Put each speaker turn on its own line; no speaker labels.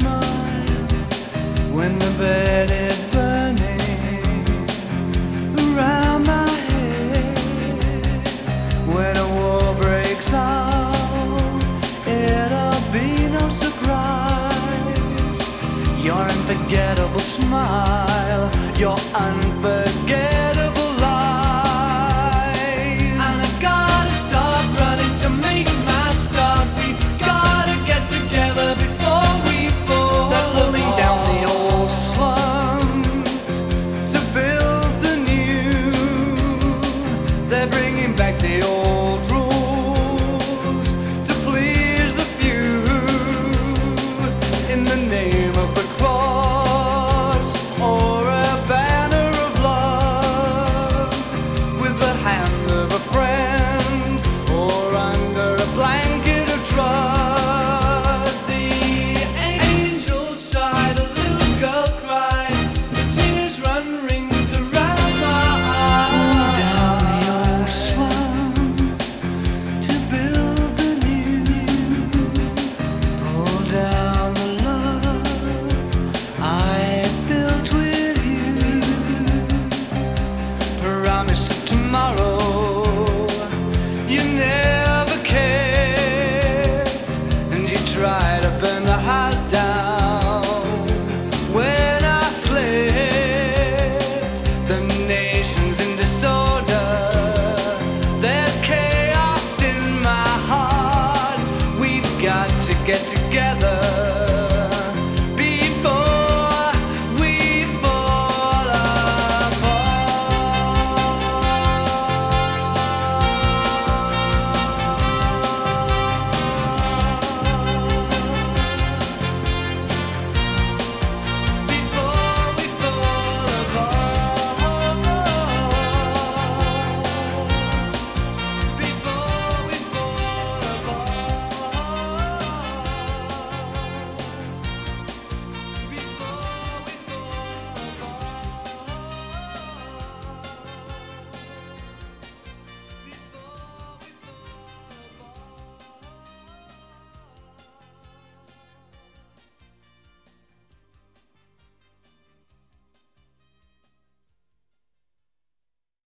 smile when the bed is burning around my head. When a war breaks out, it'll be no surprise. Your unforgettable smile, your unforgettable lies. And I've gotta stop running to make my start. We've gotta get together before we fall. They're pulling down the old slums to build the new. They're bringing back the old rules to please the few. In the name of the cross or a banner of love, with the hand of a friend or under a blanket of trust. The angels sighed, a little girl cried, the tears run rings around my eyes. Down the old slum to build the new. Pull down the love I built with you. Promise of tomorrow you never cared, and you tried to burn the house down.